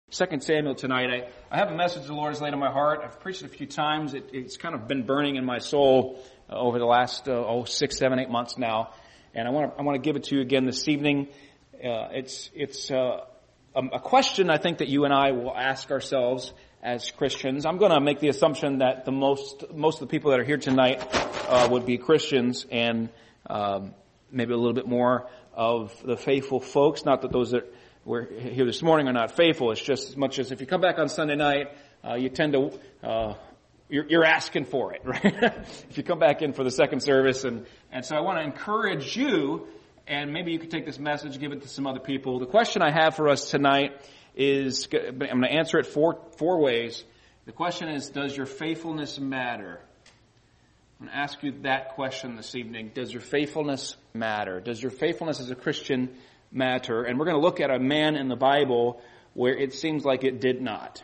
2 Samuel tonight. I have a message the Lord has laid on my heart. I've preached it a few times. It's kind of been burning in my soul over the last 6, 7, 8 months now, and I want to give it to you again this evening. It's a question I think that you and I will ask ourselves as Christians. I'm going to make the assumption that most of the people that are here tonight would be Christians, and maybe a little bit more of the faithful folks. Not that those that we're here this morning are not faithful. It's just as much as if you come back on Sunday night, you tend to, you're asking for it, right? If you come back in for the second service. And so I want to encourage you, and maybe you could take this message, give it to some other people. The question I have for us tonight is, I'm going to answer it four ways. The question is, does your faithfulness matter? I'm going to ask you that question this evening. Does your faithfulness matter? Does your faithfulness as a Christian matter? And we're going to look at a man in the Bible where it seems like it did not.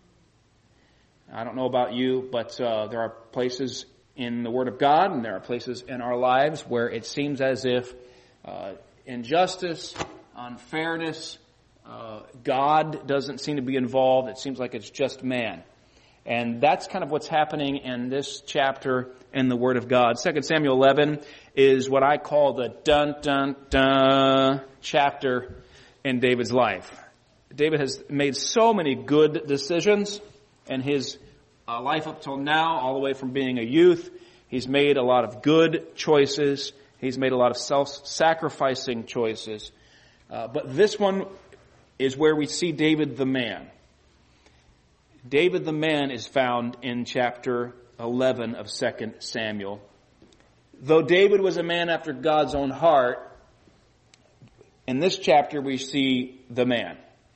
I don't know about you, but there are places in the Word of God and there are places in our lives where it seems as if injustice, unfairness, God doesn't seem to be involved. It seems like it's just man. And that's kind of what's happening in this chapter in the Word of God. 2 Samuel 11 is what I call the dun-dun-dun chapter in David's life. David has made so many good decisions in his life up till now, all the way from being a youth. He's made a lot of good choices. He's made a lot of self-sacrificing choices. But this one is where we see David the man. David the man is found in chapter 11 of 2 Samuel. Though David was a man after God's own heart, in this chapter we see the man.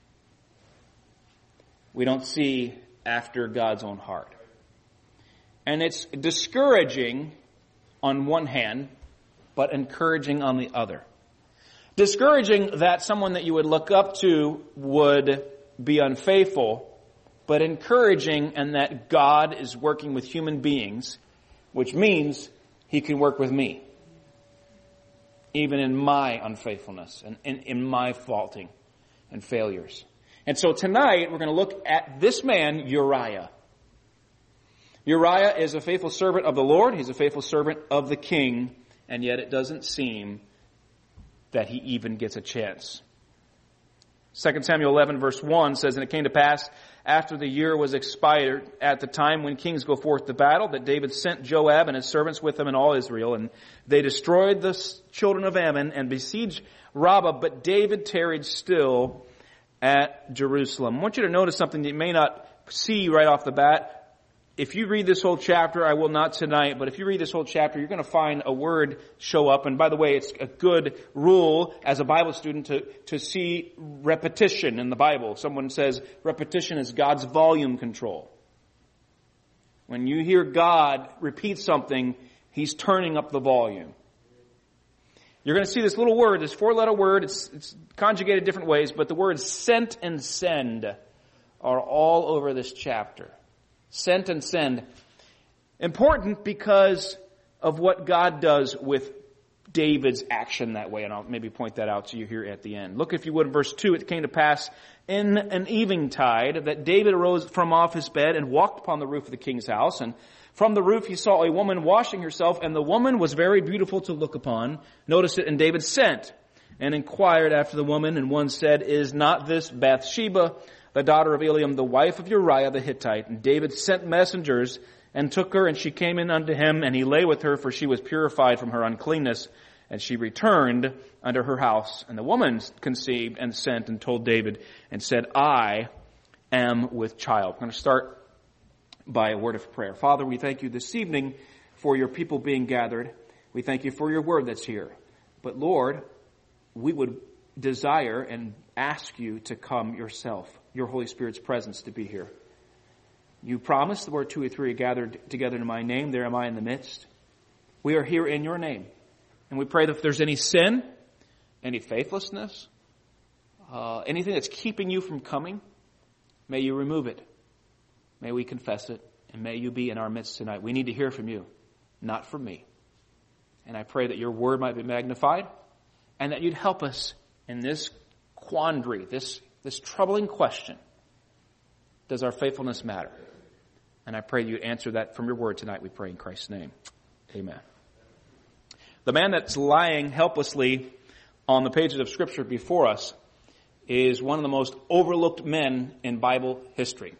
We don't see after God's own heart. And it's discouraging on one hand, but encouraging on the other. Discouraging that someone that you would look up to would be unfaithful, but encouraging in that God is working with human beings, which means He can work with me, even in my unfaithfulness and in my faulting and failures. And so tonight we're going to look at this man, Uriah. Uriah is a faithful servant of the Lord. He's a faithful servant of the king, and yet it doesn't seem that he even gets a chance. 2 Samuel 11 verse 1 says, "And it came to pass after the year was expired, at the time when kings go forth to battle, that David sent Joab and his servants with him and all Israel, and they destroyed the children of Ammon and besieged Rabbah, but David tarried still at Jerusalem." I want you to notice something that you may not see right off the bat. If you read this whole chapter, I will not tonight, but if you read this whole chapter, you're going to find a word show up. And by the way, it's a good rule as a Bible student to see repetition in the Bible. Someone says repetition is God's volume control. When you hear God repeat something, He's turning up the volume. You're going to see this little word, this 4-letter word. It's conjugated different ways, but the words sent and send are all over this chapter. Sent and send. Important because of what God does with David's action that way. And I'll maybe point that out to you here at the end. Look, if you would, in verse 2, "It came to pass in an eventide that David arose from off his bed and walked upon the roof of the king's house. And from the roof he saw a woman washing herself, and the woman was very beautiful to look upon." Notice it, "And David sent and inquired after the woman, and one said, Is not this Bathsheba, the daughter of Eliam, the wife of Uriah the Hittite? And David sent messengers and took her, and she came in unto him, and he lay with her, for she was purified from her uncleanness. And she returned unto her house. And the woman conceived and sent and told David and said, I am with child." I'm going to start by a word of prayer. Father, we thank you this evening for your people being gathered. We thank you for your word that's here. But Lord, we would desire and ask you to come yourself, your Holy Spirit's presence to be here. You promised that where 2 or 3 are gathered together in my name, there am I in the midst. We are here in your name. And we pray that if there's any sin, any faithlessness, anything that's keeping you from coming, may you remove it. May we confess it. And may you be in our midst tonight. We need to hear from you, not from me. And I pray that your word might be magnified and that you'd help us in this quandary, this troubling question Does our faithfulness matter? And I pray you answer that from your word tonight, we pray in Christ's name. Amen. The man that's lying helplessly on the pages of Scripture before us is one of the most overlooked men in Bible history.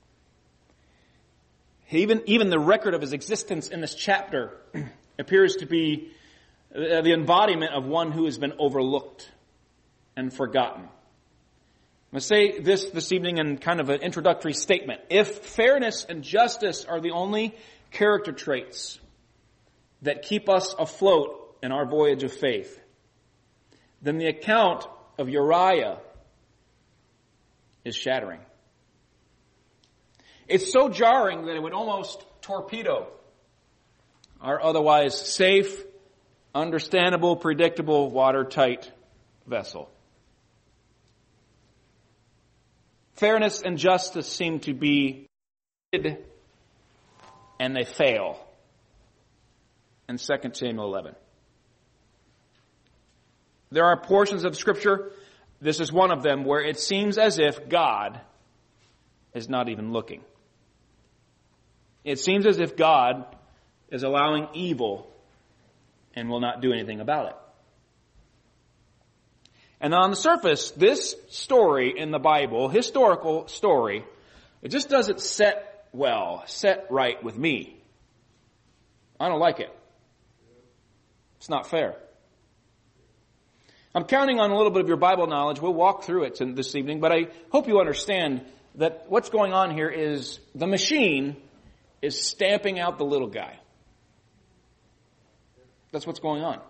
Even the record of his existence in this chapter appears to be the embodiment of one who has been overlooked and forgotten. I'm going to say this evening in kind of an introductory statement. If fairness and justice are the only character traits that keep us afloat in our voyage of faith, then the account of Uriah is shattering. It's so jarring that it would almost torpedo our otherwise safe, understandable, predictable, watertight vessel. Fairness and justice seem to be and they fail in 2 Samuel 11. There are portions of Scripture, this is one of them, where it seems as if God is not even looking. It seems as if God is allowing evil and will not do anything about it. And on the surface, this story in the Bible, historical story, it just doesn't set right with me. I don't like it. It's not fair. I'm counting on a little bit of your Bible knowledge. We'll walk through it this evening, but I hope you understand that what's going on here is the machine is stamping out the little guy. That's what's going on.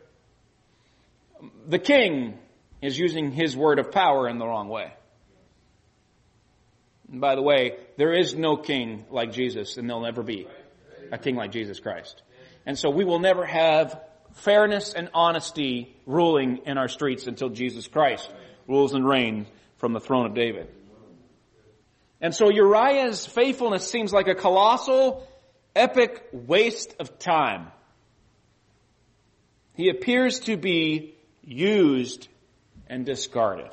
The king is using his word of power in the wrong way. And by the way, there is no king like Jesus, and there'll never be a king like Jesus Christ. And so we will never have fairness and honesty ruling in our streets until Jesus Christ rules and reigns from the throne of David. And so Uriah's faithfulness seems like a colossal, epic waste of time. He appears to be used and discarded.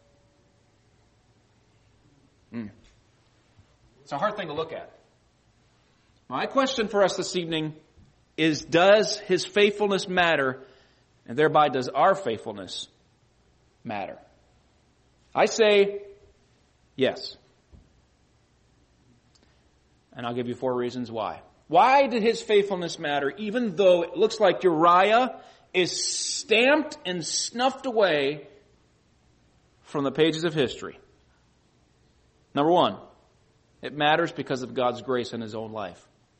It's a hard thing to look at. My question for us this evening is, does his faithfulness matter? And thereby, does our faithfulness matter? I say yes. And I'll give you 4 reasons why. Why did his faithfulness matter, even though it looks like Uriah is stamped and snuffed away from the pages of history? Number 1, it matters because of God's grace in his own life.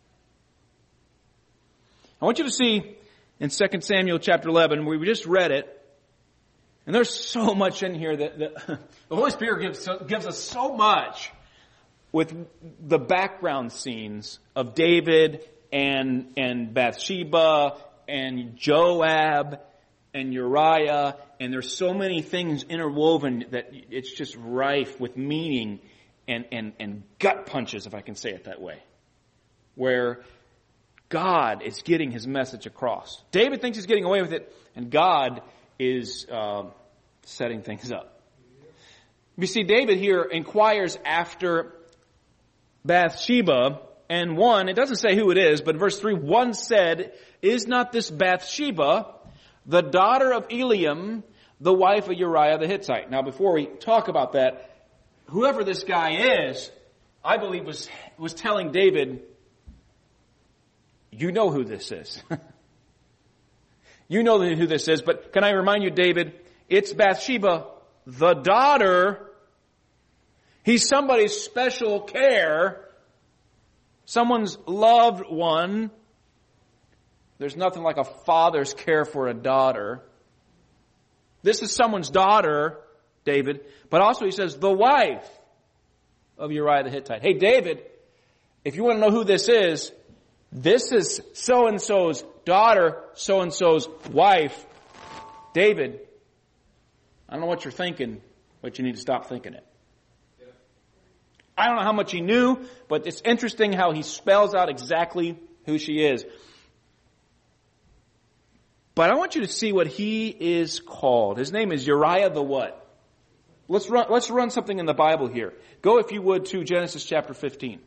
I want you to see in 2 Samuel chapter 11, we just read it, and there's so much in here that the Holy Spirit gives us so much with the background scenes of David and Bathsheba and Joab and Uriah, and there's so many things interwoven that it's just rife with meaning and gut punches, if I can say it that way, where God is getting his message across. David thinks he's getting away with it, and God is setting things up. You see, David here inquires after Bathsheba, and it doesn't say who it is, but verse 3, one said, "Is not this Bathsheba, the daughter of Eliam, the wife of Uriah the Hittite?" Now, before we talk about that, whoever this guy is, I believe was telling David, you know who this is. You know who this is, but can I remind you, David, it's Bathsheba, the daughter. He's somebody's special care, someone's loved one. There's nothing like a father's care for a daughter. This is someone's daughter, David, but also he says the wife of Uriah the Hittite. Hey, David, if you want to know who this is so-and-so's daughter, so-and-so's wife. David, I don't know what you're thinking, but you need to stop thinking it. I don't know how much he knew, but it's interesting how he spells out exactly who she is. But I want you to see what he is called. His name is Uriah the what? Let's run something in the Bible here. Go, if you would, to Genesis chapter 15.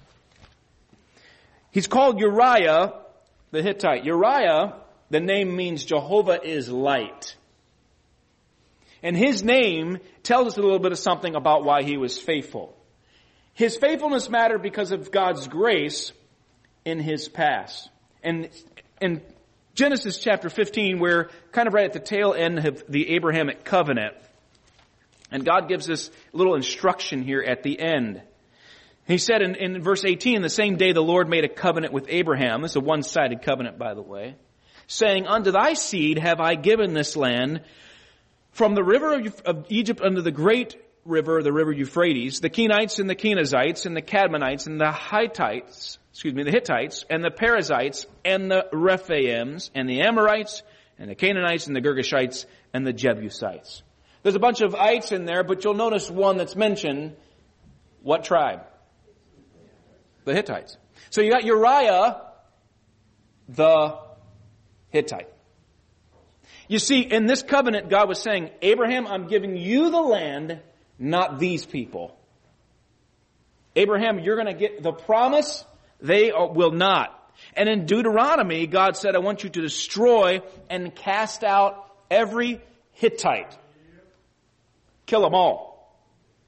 He's called Uriah the Hittite. Uriah, the name means Jehovah is light. And his name tells us a little bit of something about why he was faithful. His faithfulness mattered because of God's grace in his past. And in Genesis chapter 15, we're kind of right at the tail end of the Abrahamic covenant. And God gives us a little instruction here at the end. He said in verse 18, the same day the Lord made a covenant with Abraham. This is a one-sided covenant, by the way. Saying, unto thy seed have I given this land, from the river of Egypt unto the great river, the river Euphrates, the Kenites and the Kenizzites and the Cadmonites and the Hittites, and the Perizzites and the Rephaims and the Amorites and the Canaanites and the Girgashites and the Jebusites. There's a bunch of ites in there, but you'll notice one that's mentioned. What tribe? The Hittites. So you got Uriah the Hittite. You see, in this covenant, God was saying, Abraham, I'm giving you the land, not these people. Abraham, you're going to get the promise. They will not. And in Deuteronomy, God said, I want you to destroy and cast out every Hittite. Kill them all.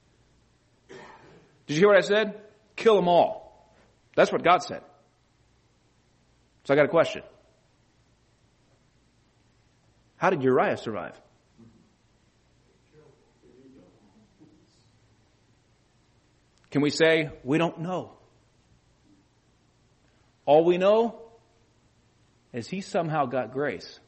Did you hear what I said? Kill them all. That's what God said. So I got a question. How did Uriah survive? Can we say, we don't know? All we know is he somehow got grace.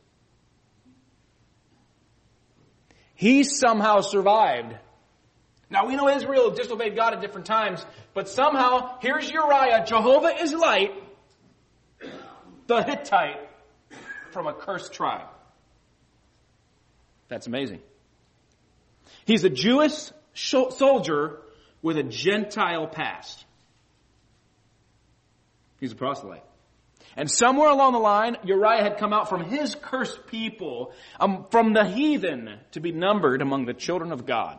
He somehow survived. Now we know Israel disobeyed God at different times, but somehow, here's Uriah, Jehovah is light, the Hittite, from a cursed tribe. That's amazing. He's a Jewish soldier with a Gentile past. He's a proselyte. And somewhere along the line, Uriah had come out from his cursed people, from the heathen, to be numbered among the children of God.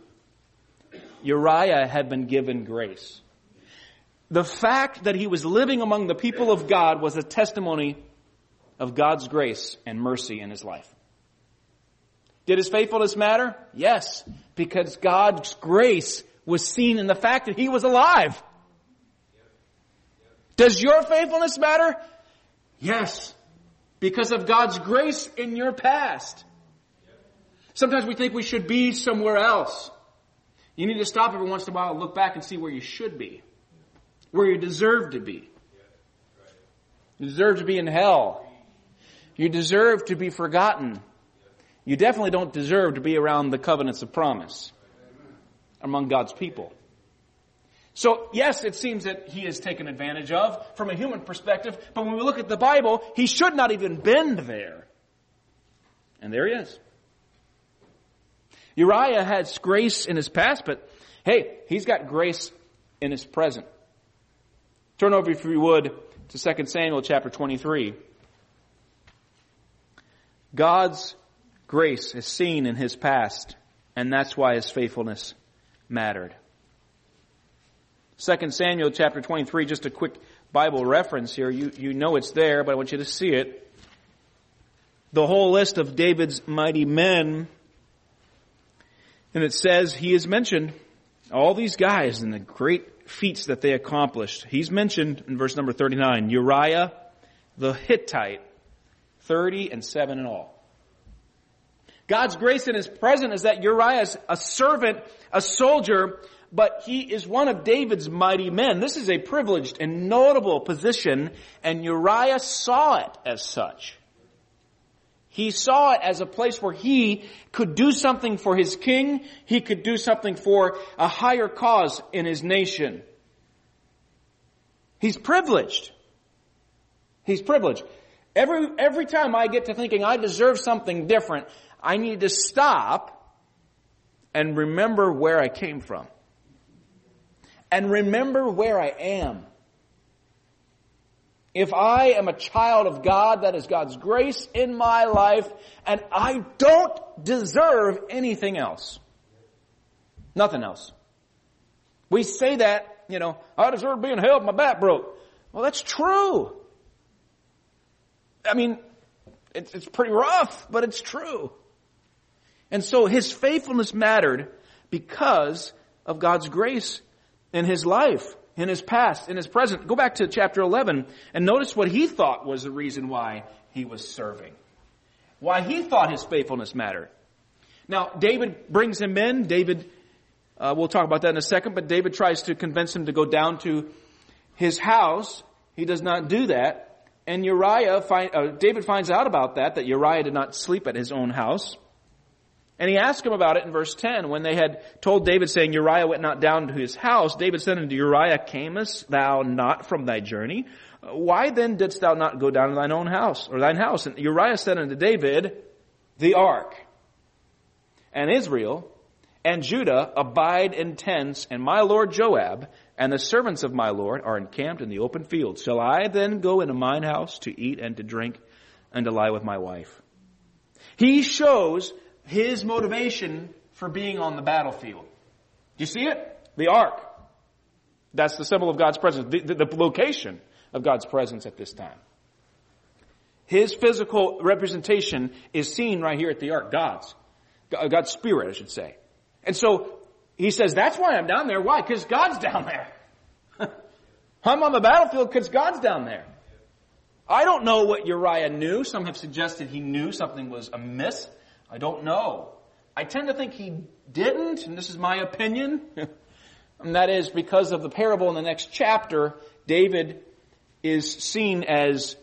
Uriah had been given grace. The fact that he was living among the people of God was a testimony of God's grace and mercy in his life. Did his faithfulness matter? Yes, because God's grace was seen in the fact that he was alive. Does your faithfulness matter? Yes, because of God's grace in your past. Sometimes we think we should be somewhere else. You need to stop every once in a while and look back and see where you should be, where you deserve to be. You deserve to be in hell. You deserve to be forgotten. You definitely don't deserve to be around the covenants of promise among God's people. So, yes, it seems that he is taken advantage of from a human perspective, but when we look at the Bible, he should not even been there. And there he is. Uriah has grace in his past, but hey, he's got grace in his present. Turn over, if you would, to 2 Samuel chapter 23. God's grace is seen in his past, and that's why his faithfulness mattered. 2 Samuel chapter 23, just a quick Bible reference here. You know it's there, but I want you to see it. The whole list of David's mighty men. And it says he is mentioned, all these guys and the great feats that they accomplished. He's mentioned in verse number 39, Uriah the Hittite, 30 and 7 in all. God's grace in his present is that Uriah is a servant, a soldier, but he is one of David's mighty men. This is a privileged and notable position, and Uriah saw it as such. He saw it as a place where he could do something for his king. He could do something for a higher cause in his nation. He's privileged. He's privileged. Every time I get to thinking I deserve something different, I need to stop and remember where I came from. And remember where I am. If I am a child of God, that is God's grace in my life, and I don't deserve anything else. Nothing else. We say that, I deserve being held, my back broke. Well, that's true. I mean, it's pretty rough, but it's true. And so his faithfulness mattered because of God's grace in his life, in his past, in his present. Go back to chapter 11 and notice what he thought was the reason why he was serving. Why he thought his faithfulness mattered. Now, David brings him in. We'll talk about that in a second, but David tries to convince him to go down to his house. He does not do that. And David finds out about that Uriah did not sleep at his own house. And he asked him about it in verse 10. When they had told David, saying, Uriah went not down to his house, David said unto Uriah, camest thou not from thy journey? Why then didst thou not go down to thine own house, or thine house? And Uriah said unto David, the ark, and Israel, and Judah abide in tents, and my lord Joab, and the servants of my Lord are encamped in the open field. Shall I then go into mine house to eat and to drink and to lie with my wife? He shows his motivation for being on the battlefield. Do you see it? The ark. That's the symbol of God's presence, the location of God's presence at this time. His physical representation is seen right here at the ark. God's spirit, I should say. And so he says, that's why I'm down there. Why? Because God's down there. I'm on the battlefield because God's down there. I don't know what Uriah knew. Some have suggested he knew something was amiss. I don't know. I tend to think he didn't, and this is my opinion. And that is because of the parable in the next chapter, Uriah is seen as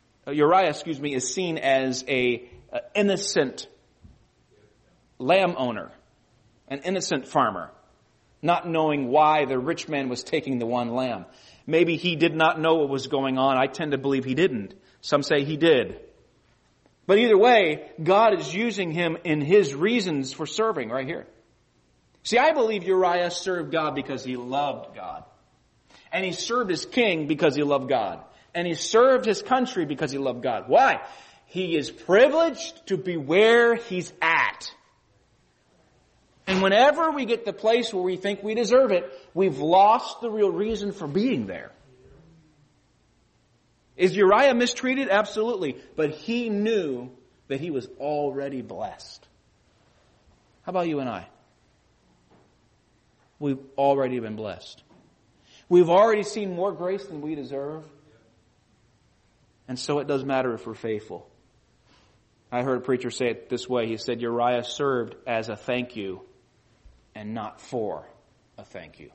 a innocent lamb owner, an innocent farmer, not knowing why the rich man was taking the one lamb. Maybe he did not know what was going on. I tend to believe he didn't. Some say he did. But either way, God is using him in his reasons for serving right here. See, I believe Uriah served God because he loved God. And he served his king because he loved God. And he served his country because he loved God. Why? He is privileged to be where he's at. And whenever we get the place where we think we deserve it, we've lost the real reason for being there. Is Uriah mistreated? Absolutely. But he knew that he was already blessed. How about you and I? We've already been blessed. We've already seen more grace than we deserve. And so it does matter if we're faithful. I heard a preacher say it this way. He said, Uriah served as a thank you and not for a thank you.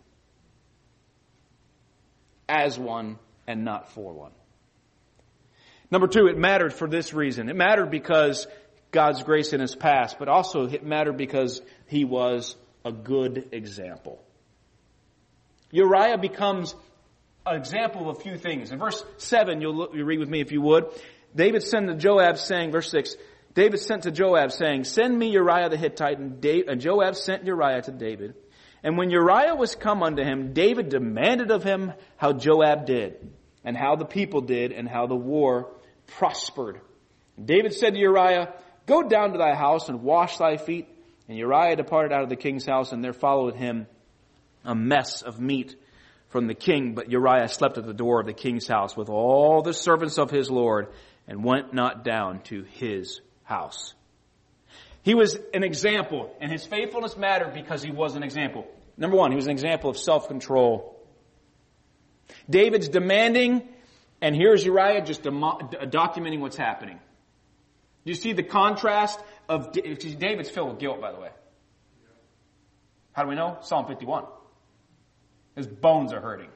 As one and not for one. Number two, it mattered for this reason. It mattered because God's grace in his past, but also it mattered because he was a good example. Uriah becomes an example of a few things. In verse 7, you'll read with me if you would. David sent to Joab saying, verse 6, David sent to Joab saying, send me Uriah the Hittite. And Joab sent Uriah to David. And when Uriah was come unto him, David demanded of him how Joab did, and how the people did, and how the war prospered. David said to Uriah, go down to thy house and wash thy feet. And Uriah departed out of the king's house, and there followed him a mess of meat from the king. But Uriah slept at the door of the king's house with all the servants of his Lord, and went not down to his house. He was an example, and his faithfulness mattered because he was an example. Number one, he was an example of self-control. David's demanding, and here's Uriah just documenting what's happening. Do you see the contrast of David's filled with guilt, by the way? How do we know? Psalm 51. His bones are hurting.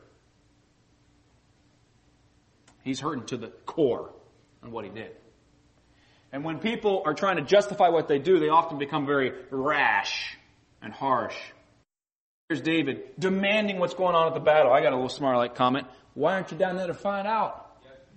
He's hurting to the core on what he did. And when people are trying to justify what they do, they often become very rash and harsh. Here's David demanding what's going on at the battle. I got a little smart-aleck comment. Why aren't you down there to find out?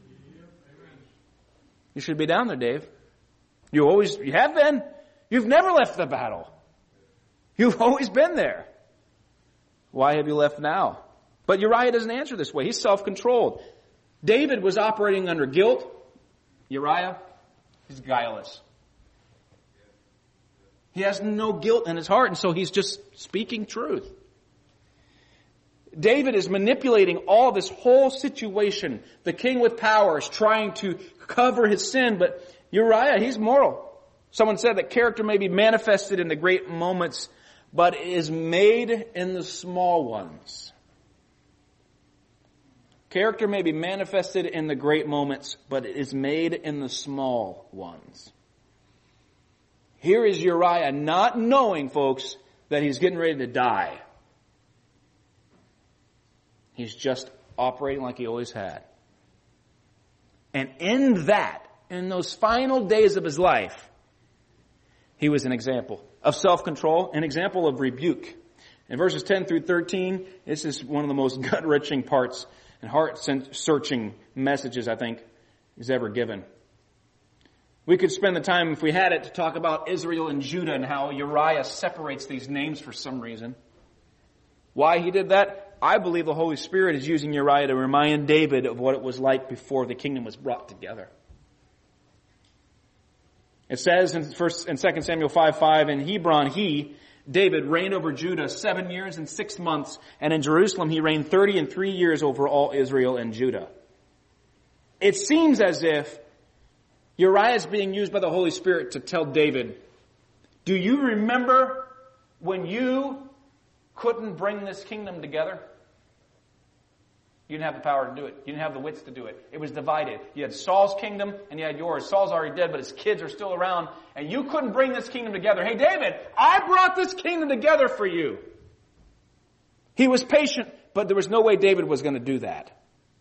You should be down there, Dave. You have been. You've never left the battle. You've always been there. Why have you left now? But Uriah doesn't answer this way. He's self-controlled. David was operating under guilt. Uriah is guileless. He has no guilt in his heart, and so he's just speaking truth. David is manipulating all this whole situation. The king with power is trying to cover his sin, but Uriah, he's moral. Someone said that character may be manifested in the great moments, but is made in the small ones. Character may be manifested in the great moments, but it is made in the small ones. Here is Uriah not knowing, folks, that he's getting ready to die. He's just operating like he always had. And in those final days of his life, he was an example of self-control, an example of rebuke. In verses 10 through 13, this is one of the most gut-wrenching parts and heart-searching messages I think he's ever given. We could spend the time, if we had it, to talk about Israel and Judah and how Uriah separates these names for some reason. Why he did that? I believe the Holy Spirit is using Uriah to remind David of what it was like before the kingdom was brought together. It says in 2 Samuel 5:5, in Hebron David, reigned over Judah 7 years and 6 months, and in Jerusalem he reigned 33 years over all Israel and Judah. It seems as if Uriah is being used by the Holy Spirit to tell David, do you remember when you couldn't bring this kingdom together? You didn't have the power to do it. You didn't have the wits to do it. It was divided. You had Saul's kingdom and you had yours. Saul's already dead, but his kids are still around, and you couldn't bring this kingdom together. Hey, David, I brought this kingdom together for you. He was patient, but there was no way David was going to do that.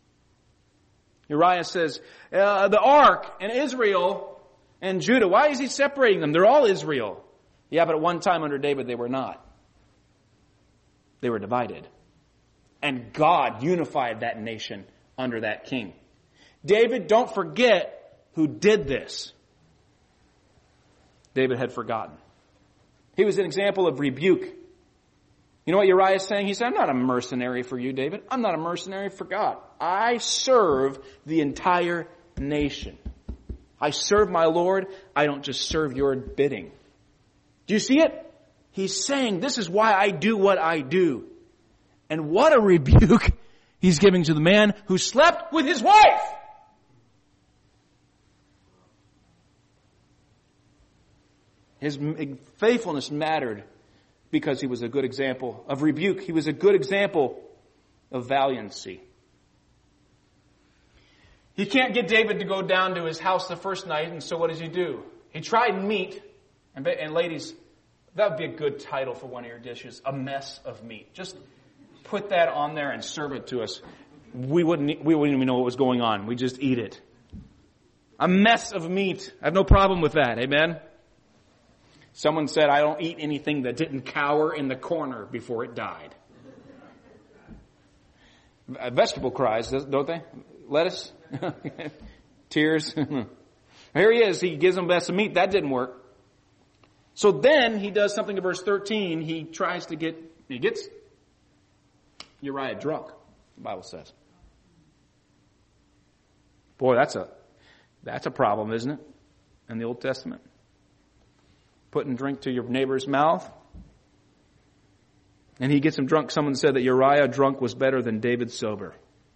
Uriah says, the ark and Israel and Judah, why is he separating them? They're all Israel. Yeah, but at one time under David they were not. They were divided. And God unified that nation under that king. David, don't forget who did this. David had forgotten. He was an example of rebuke. You know what Uriah is saying? He said, I'm not a mercenary for you, David. I'm not a mercenary for God. I serve the entire nation. I serve my Lord. I don't just serve your bidding. Do you see it? He's saying, this is why I do what I do. And what a rebuke he's giving to the man who slept with his wife. His faithfulness mattered because he was a good example of rebuke. He was a good example of valiancy. He can't get David to go down to his house the first night, and so what does he do? He tried meat, and ladies, that would be a good title for one of your dishes, a mess of meat. Just put that on there and serve it to us. We wouldn't even know what was going on. We just eat it. A mess of meat. I have no problem with that. Amen? Someone said, I don't eat anything that didn't cower in the corner before it died. Vegetable cries, don't they? Lettuce? Tears? Here he is. He gives them a mess of meat. That didn't work. So then he does something in verse 13. He gets Uriah drunk, the Bible says. Boy, that's a problem, isn't it? In the Old Testament. Putting drink to your neighbor's mouth. And he gets him drunk. Someone said that Uriah drunk was better than David sober.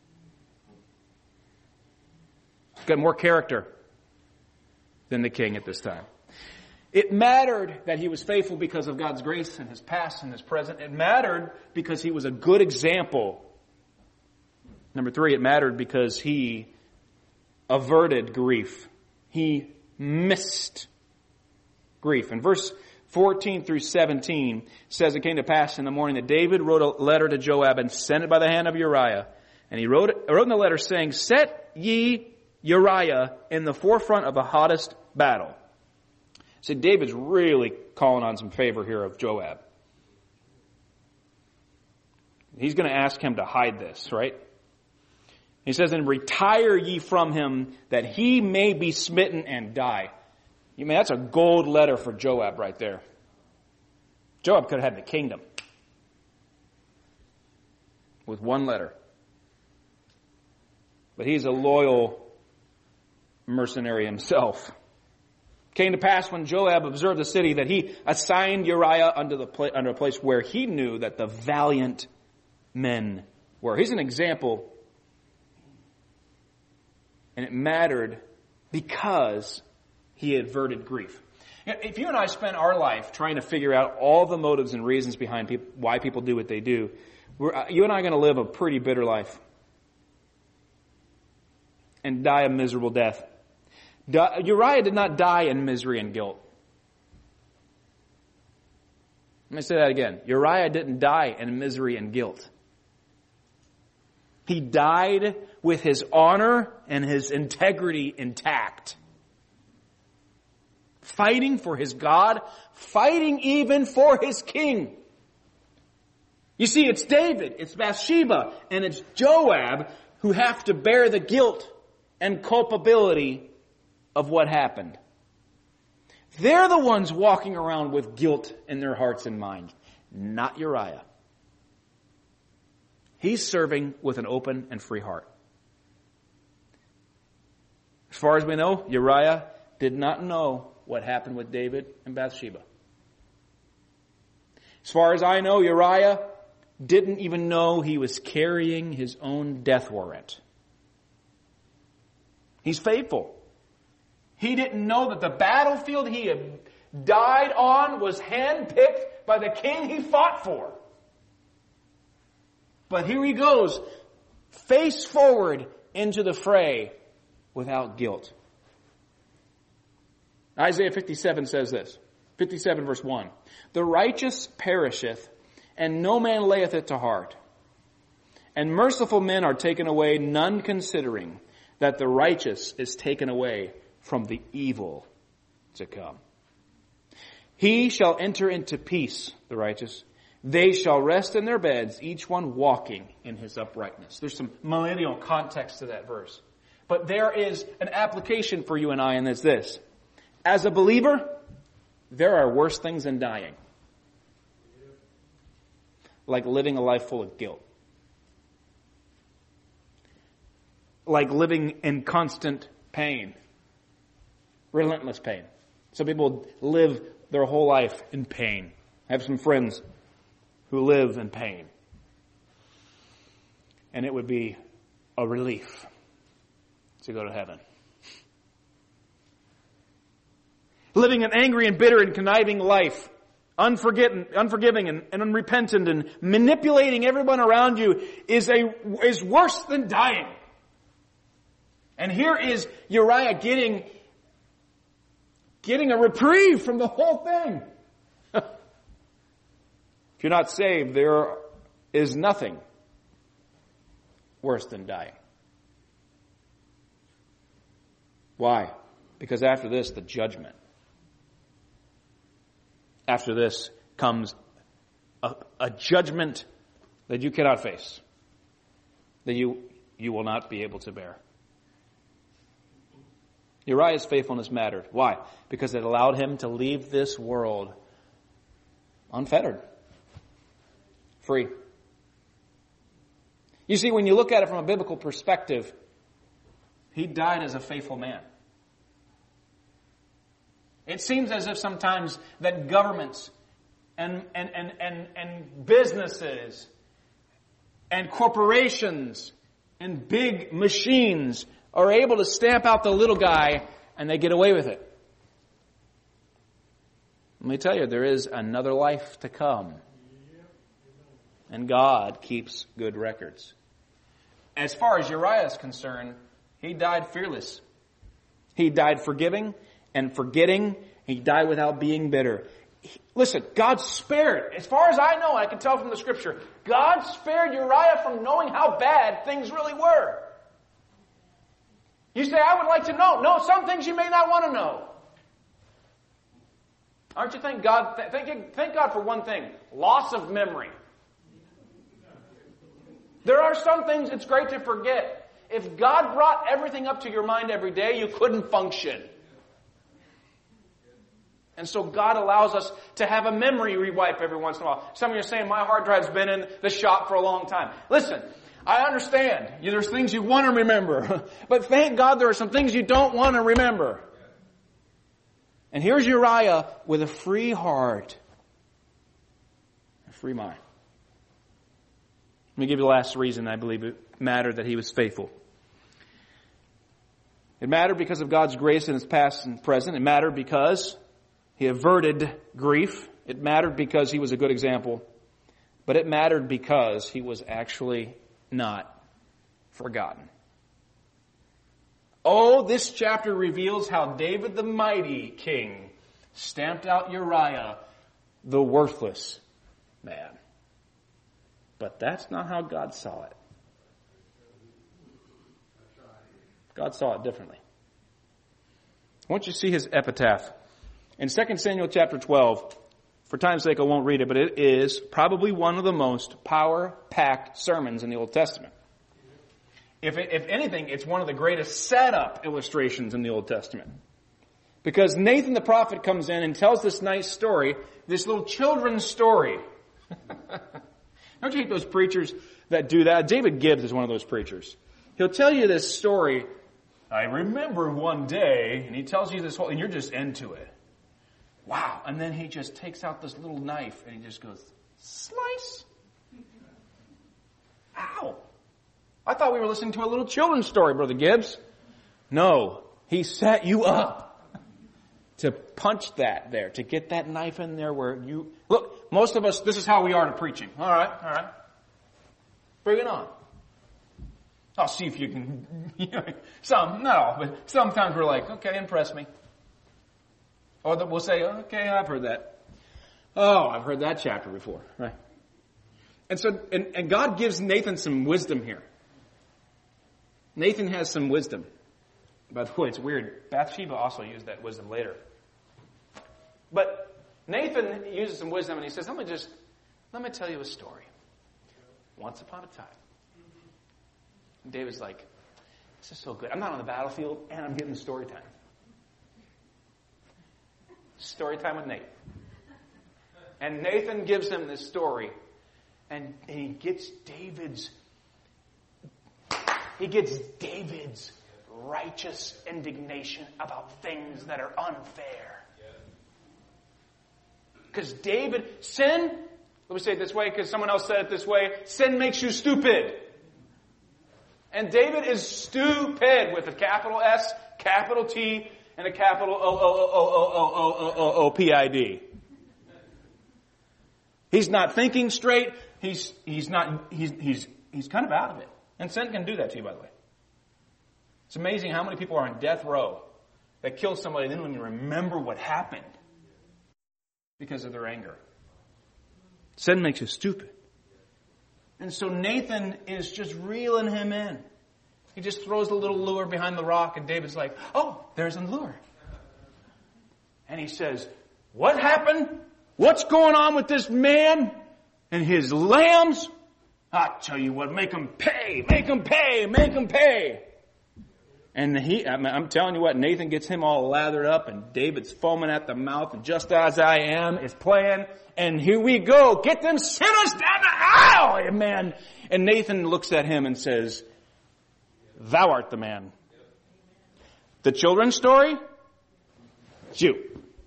He's got more character than the king at this time. It mattered that he was faithful because of God's grace and his past and his present. It mattered because he was a good example. Number 3, it mattered because he averted grief. He missed grief. In verse 14 through 17 says, it came to pass in the morning that David wrote a letter to Joab and sent it by the hand of Uriah. And he wrote in the letter saying, set ye Uriah in the forefront of the hottest battle. So David's really calling on some favor here of Joab. He's going to ask him to hide this, right? He says, and retire ye from him that he may be smitten and die. You mean, that's a gold letter for Joab right there. Joab could have had the kingdom with one letter. But he's a loyal mercenary himself. Came to pass when Joab observed the city that he assigned Uriah under a place where he knew that the valiant men were. Here's an example. And it mattered because he averted grief. If you and I spend our life trying to figure out all the motives and reasons behind why people do what they do, you and I are going to live a pretty bitter life and die a miserable death. Uriah did not die in misery and guilt. Let me say that again. Uriah didn't die in misery and guilt. He died with his honor and his integrity intact. Fighting for his God, fighting even for his king. You see, it's David, it's Bathsheba, and it's Joab who have to bear the guilt and culpability of what happened. They're the ones walking around with guilt in their hearts and minds, not Uriah. He's serving with an open and free heart. As far as we know, Uriah did not know what happened with David and Bathsheba. As far as I know, Uriah didn't even know he was carrying his own death warrant. He's faithful. He didn't know that the battlefield he had died on was handpicked by the king he fought for. But here he goes, face forward into the fray without guilt. Isaiah 57 says this, 57 verse 1. The righteous perisheth, and no man layeth it to heart. And merciful men are taken away, none considering that the righteous is taken away from the evil to come. He shall enter into peace, the righteous. They shall rest in their beds, each one walking in his uprightness. There's some millennial context to that verse. But there is an application for you and I, and it's this. As a believer, there are worse things than dying. Like living a life full of guilt. Like living in constant pain. Relentless pain. Some people live their whole life in pain. I have some friends who live in pain. And it would be a relief to go to heaven. Living an angry and bitter and conniving life, unforgiving and unrepentant and manipulating everyone around you is worse than dying. And here is Uriah getting a reprieve from the whole thing. If you're not saved, there is nothing worse than dying. Why? Because after this, the judgment. After this comes a judgment that you cannot face, that you will not be able to bear. Uriah's faithfulness mattered. Why? Because it allowed him to leave this world unfettered, free. You see, when you look at it from a biblical perspective, he died as a faithful man. It seems as if sometimes that governments and businesses and corporations and big machines are able to stamp out the little guy and they get away with it. Let me tell you, there is another life to come. And God keeps good records. As far as Uriah is concerned, he died fearless. He died forgiving and forgetting. He died without being bitter. Listen, God spared, as far as I know, I can tell from the scripture, God spared Uriah from knowing how bad things really were. You say, I would like to know. No, some things you may not want to know. Aren't you thank God? Thank God for one thing. Loss of memory. There are some things it's great to forget. If God brought everything up to your mind every day, you couldn't function. And so God allows us to have a memory rewipe every once in a while. Some of you are saying, my hard drive's been in the shop for a long time. Listen, I understand. There's things you want to remember. But thank God there are some things you don't want to remember. And here's Uriah with a free heart, a free mind. Let me give you the last reason I believe it mattered that he was faithful. It mattered because of God's grace in his past and present. It mattered because he averted grief. It mattered because he was a good example. But it mattered because he was actually not forgotten. Oh, this chapter reveals how David the mighty king stamped out Uriah, the worthless man. But that's not how God saw it. God saw it differently. I want you to see his epitaph. In 2 Samuel chapter 12, for time's sake I won't read it, but it is probably one of the most power-packed sermons in the Old Testament. If anything, it's one of the greatest setup illustrations in the Old Testament. Because Nathan the prophet comes in and tells this nice story, this little children's story. Don't you hate those preachers that do that? David Gibbs is one of those preachers. He'll tell you this story, I remember one day, and he tells you this whole, and you're just into it. Wow. And then he just takes out this little knife and he just goes, slice. Ow. I thought we were listening to a little children's story, Brother Gibbs. No, he set you up to punch that there, to get that knife in there where you... Look, most of us, this is how we are to preaching. All right. Bring it on. I'll see if you can... not all, but sometimes we're like, okay, impress me. Or we'll say, okay, I've heard that. Oh, I've heard that chapter before. Right. And so, and God gives Nathan some wisdom here. Nathan has some wisdom. By the way, it's weird. Bathsheba also used that wisdom later. But Nathan uses some wisdom and he says, let me tell you a story. Once upon a time. And David's like, this is so good. I'm not on the battlefield and I'm getting story time. Story time with Nathan. And Nathan gives him this story and he gets David's righteous indignation about things that are unfair. Because sin, let me say it this way because someone else said it this way, sin makes you stupid. And David is stupid with a capital S, capital T, and a capital O-O-O-O-O-O-O-O-P-I-D. He's not thinking straight. He's kind of out of it. And sin can do that to you, by the way. It's amazing how many people are on death row that kill somebody and they don't even remember what happened because of their anger. Sin makes you stupid. And so Nathan is just reeling him in. He just throws a little lure behind the rock and David's like, oh, there's a lure. And he says, what happened? What's going on with this man and his lambs? I'll tell you what, make them pay, make them pay, make them pay. And I'm telling you what, Nathan gets him all lathered up and David's foaming at the mouth and Just As I Am is playing. And here we go. Get them sinners down the aisle, amen. And Nathan looks at him and says, thou art the man. The children's story? It's you.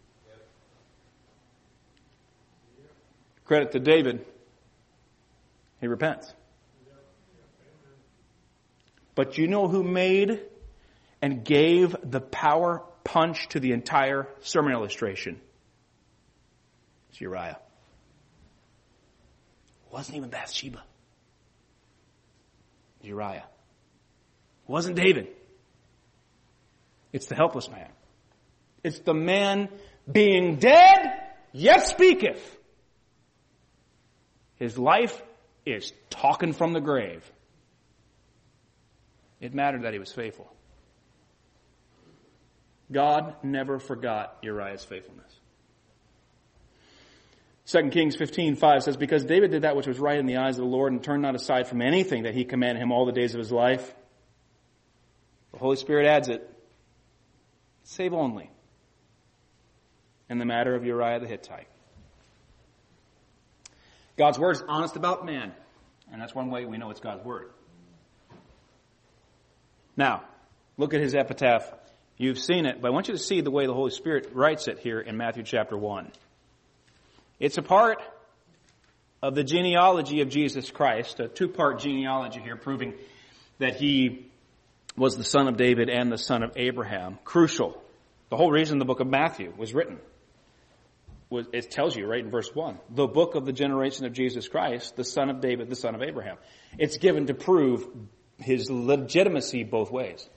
Credit to David. He repents. But you know who made and gave the power punch to the entire sermon illustration? It's Uriah. It wasn't even Bathsheba. Uriah. It wasn't David. It's the helpless man. It's the man being dead, yet speaketh. His life is talking from the grave. It mattered that he was faithful. God never forgot Uriah's faithfulness. 2 Kings 15:5 says, because David did that which was right in the eyes of the Lord and turned not aside from anything that he commanded him all the days of his life. The Holy Spirit adds it. Save only in the matter of Uriah the Hittite. God's word is honest about man. And that's one way we know it's God's word. Now, look at his epitaph. You've seen it, but I want you to see the way the Holy Spirit writes it here in Matthew chapter 1. It's a part of the genealogy of Jesus Christ, a two-part genealogy here proving that he was the son of David and the son of Abraham. Crucial. The whole reason the book of Matthew was written. It tells you right in verse 1. The book of the generation of Jesus Christ, the son of David, the son of Abraham. It's given to prove his legitimacy both ways.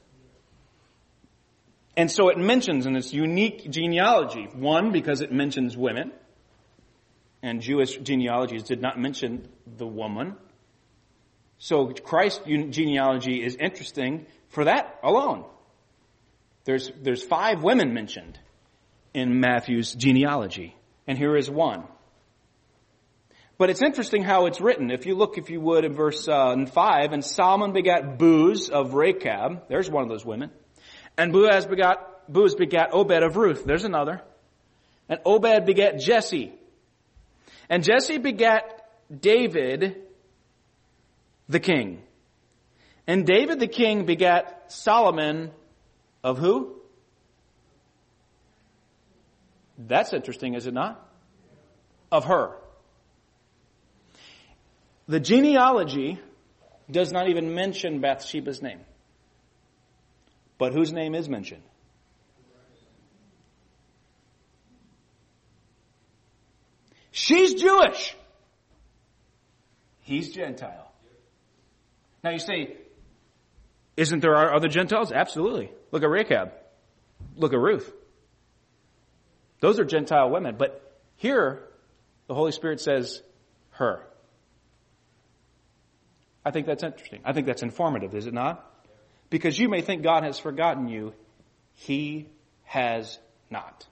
And so it mentions in this unique genealogy, one, because it mentions women, and Jewish genealogies did not mention the woman. So Christ's genealogy is interesting for that alone. There's 5 women mentioned in Matthew's genealogy, and here is one. But it's interesting how it's written. If you look, if you would, in verse 5, and Solomon begat Booz of Rechab. There's one of those women. And Booz begat Obed of Ruth. There's another. And Obed begat Jesse. And Jesse begat David the king. And David the king begat Solomon of who? That's interesting, is it not? Of her. The genealogy does not even mention Bathsheba's name. But whose name is mentioned? She's Jewish. He's Gentile. Now you say, isn't there other Gentiles? Absolutely. Look at Rechab. Look at Ruth. Those are Gentile women. But here, the Holy Spirit says, her. I think that's interesting. I think that's informative, is it not? Because you may think God has forgotten you. He has not.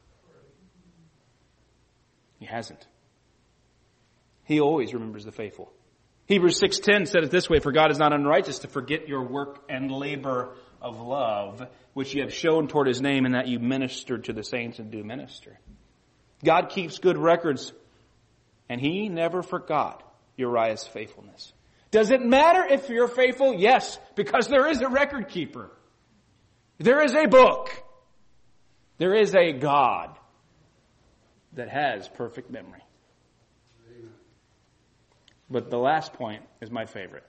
He hasn't. He always remembers the faithful. Hebrews 6:10 said it this way, for God is not unrighteous to forget your work and labor of love, which you have shown toward his name, and that you ministered to the saints and do minister. God keeps good records, and he never forgot Uriah's faithfulness. Does it matter if you're faithful? Yes, because there is a record keeper. There is a book. There is a God that has perfect memory. But the last point is my favorite.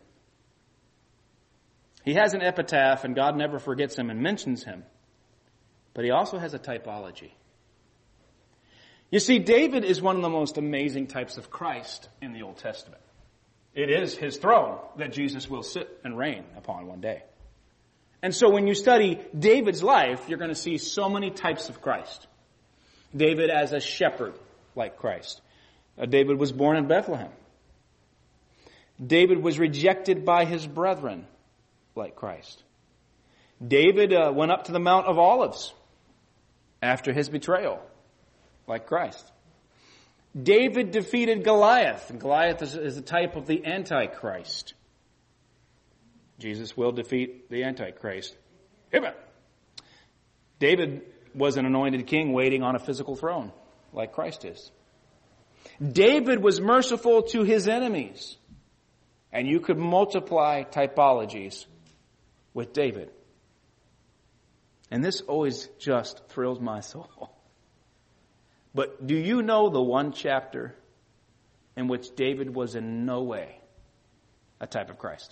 He has an epitaph, and God never forgets him and mentions him. But he also has a typology. You see, David is one of the most amazing types of Christ in the Old Testament. It is his throne that Jesus will sit and reign upon one day. And so when you study David's life, you're going to see so many types of Christ. David as a shepherd, like Christ. David was born in Bethlehem. David was rejected by his brethren, like Christ. David went up to the Mount of Olives after his betrayal, like Christ. David defeated Goliath, and Goliath is a type of the Antichrist. Jesus will defeat the Antichrist. Amen. David was an anointed king waiting on a physical throne, like Christ is. David was merciful to his enemies. And you could multiply typologies with David. And this always just thrills my soul. But do you know the one chapter in which David was in no way a type of Christ?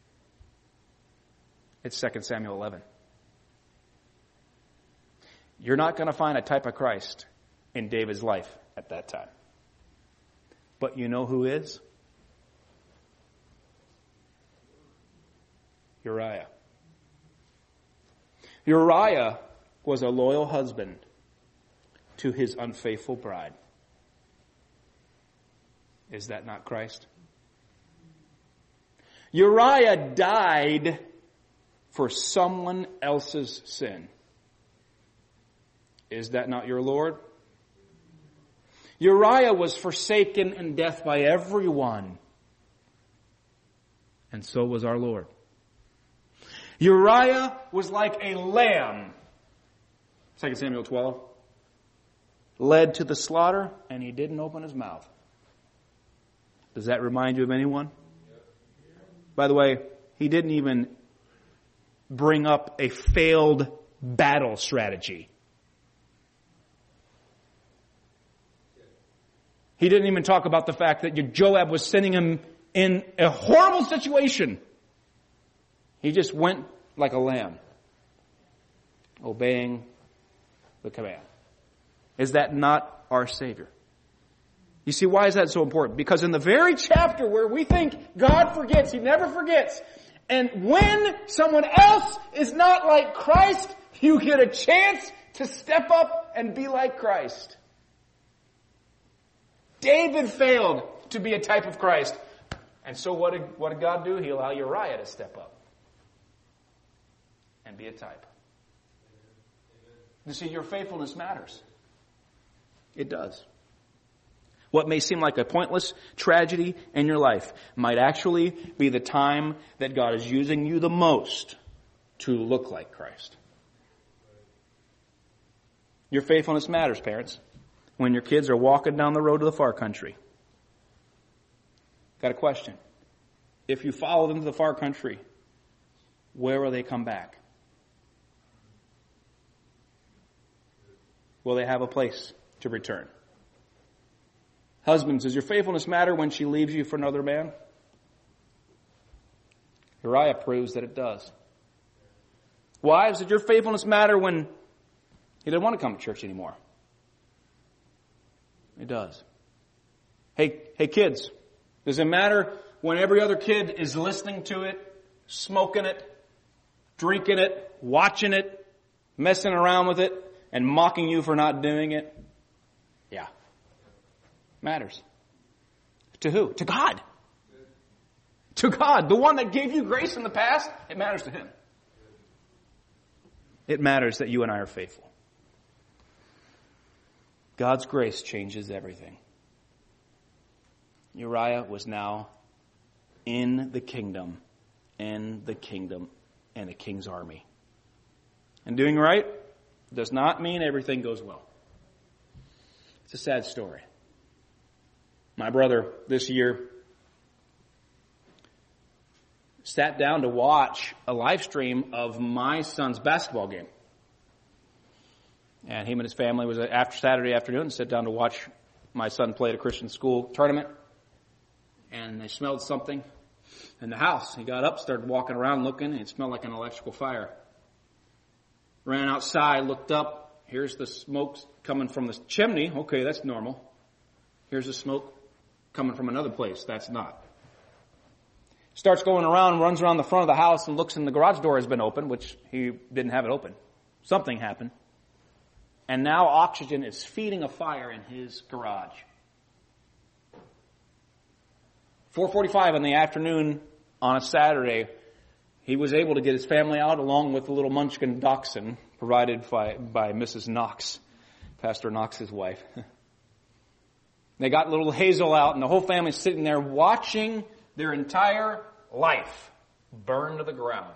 It's 2 Samuel 11. You're not going to find a type of Christ in David's life at that time. But you know who is? Uriah. Uriah was a loyal husband to his unfaithful bride. Is that not Christ? Uriah died for someone else's sin. Is that not your Lord? Uriah was forsaken in death by everyone. And so was our Lord. Uriah was like a lamb, 2 Samuel 12, led to the slaughter, and he didn't open his mouth. Does that remind you of anyone? By the way, he didn't even bring up a failed battle strategy. He didn't even talk about the fact that Joab was sending him in a horrible situation. He just went like a lamb, obeying the command. Is that not our Savior? You see, why is that so important? Because in the very chapter where we think God forgets, He never forgets. And when someone else is not like Christ, you get a chance to step up and be like Christ. David failed to be a type of Christ. And so what did God do? He allowed Uriah to step up and be a type. You see, your faithfulness matters. It does. What may seem like a pointless tragedy in your life might actually be the time that God is using you the most to look like Christ. Your faithfulness matters, parents. When your kids are walking down the road to the far country. Got a question. If you follow them to the far country, where will they come back? Will they have a place to return? Husbands, does your faithfulness matter when she leaves you for another man? Uriah proves that it does. Wives, does your faithfulness matter when he doesn't want to come to church anymore? It does. Hey kids, does it matter when every other kid is listening to it, smoking it, drinking it, watching it, messing around with it, and mocking you for not doing it? Yeah. Matters. To who? To God. To God. The one that gave you grace in the past, it matters to Him. It matters that you and I are faithful. God's grace changes everything. Uriah was now in the kingdom, and the king's army. And doing right does not mean everything goes well. It's a sad story. My brother this year sat down to watch a live stream of my son's basketball game. And him and his family was after Saturday afternoon, sat down to watch my son play at a Christian school tournament. And they smelled something in the house. He got up, started walking around looking, and it smelled like an electrical fire. Ran outside, looked up. Here's the smoke coming from the chimney. Okay, that's normal. Here's the smoke coming from another place. That's not. Starts going around, runs around the front of the house and looks, and the garage door has been open, which he didn't have it open. Something happened. And now oxygen is feeding a fire in his garage. 4:45 in the afternoon on a Saturday, he was able to get his family out along with the little munchkin dachshund provided by Mrs. Knox, Pastor Knox's wife. They got little Hazel out, and the whole family's sitting there watching their entire life burn to the ground.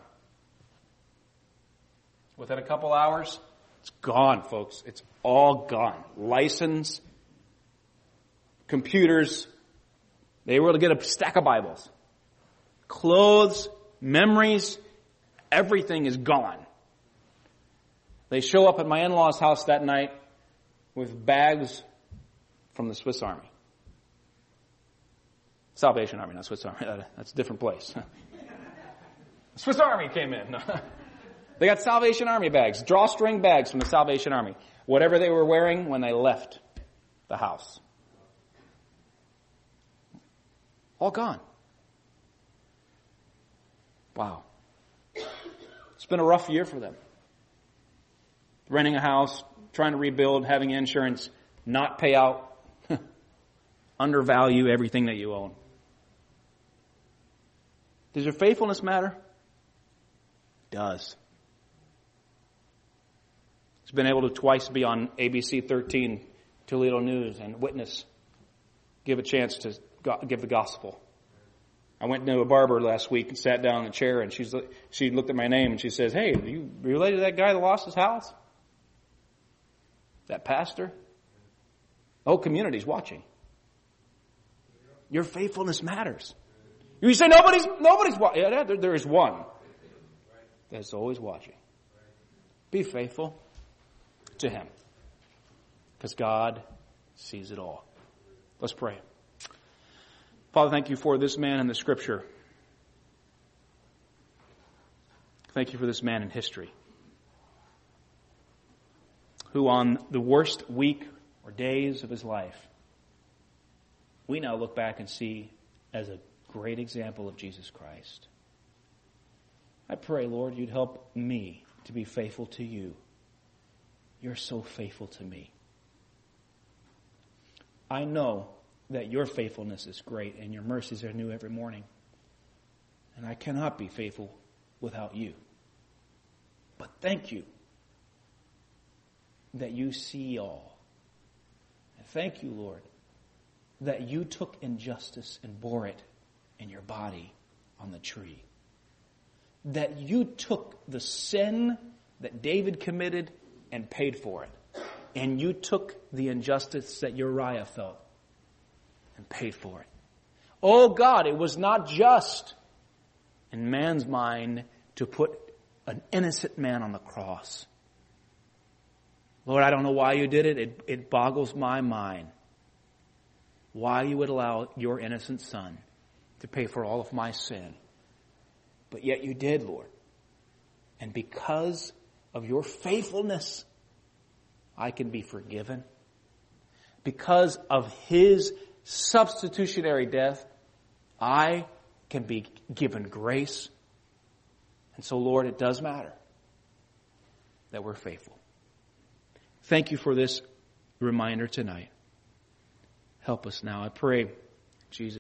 Within a couple hours, it's gone, folks. It's all gone. License, computers. They were able to get a stack of Bibles. Clothes, memories, everything is gone. They show up at my in-laws' house that night with bags from the Swiss Army. Salvation Army, not Swiss Army. That's a different place. Swiss Army came in. They got Salvation Army bags, drawstring bags from the Salvation Army. Whatever they were wearing when they left the house. All gone. Wow. It's been a rough year for them. Renting a house, trying to rebuild, having insurance, not pay out, undervalue everything that you own. Does your faithfulness matter? It does. It's been able to twice be on ABC 13, Toledo News, and witness, give a chance to give the gospel. I went to a barber last week and sat down in the chair, and she looked at my name and she says, "Hey, are you related to that guy that lost his house? That pastor?" Oh, community's watching. Your faithfulness matters. You say nobody's watching. Yeah, there is one that's always watching. Be faithful to Him, because God sees it all. Let's pray. Father, thank you for this man in the Scripture. Thank you for this man in history, who on the worst week or days of his life, we now look back and see as a great example of Jesus Christ. I pray, Lord, you'd help me to be faithful to you. You're so faithful to me. I know that your faithfulness is great and your mercies are new every morning. And I cannot be faithful without you. But thank you that you see all. And thank you, Lord, that you took injustice and bore it in your body on the tree. That you took the sin that David committed and paid for it. And you took the injustice that Uriah felt and paid for it. Oh God, it was not just in man's mind to put an innocent man on the cross. Lord, I don't know why you did it. It boggles my mind. Why you would allow your innocent son to pay for all of my sin. But yet you did, Lord. And because of your faithfulness, I can be forgiven. Because of his substitutionary death, I can be given grace. And so, Lord, it does matter that we're faithful. Thank you for this reminder tonight. Help us now, I pray, Jesus.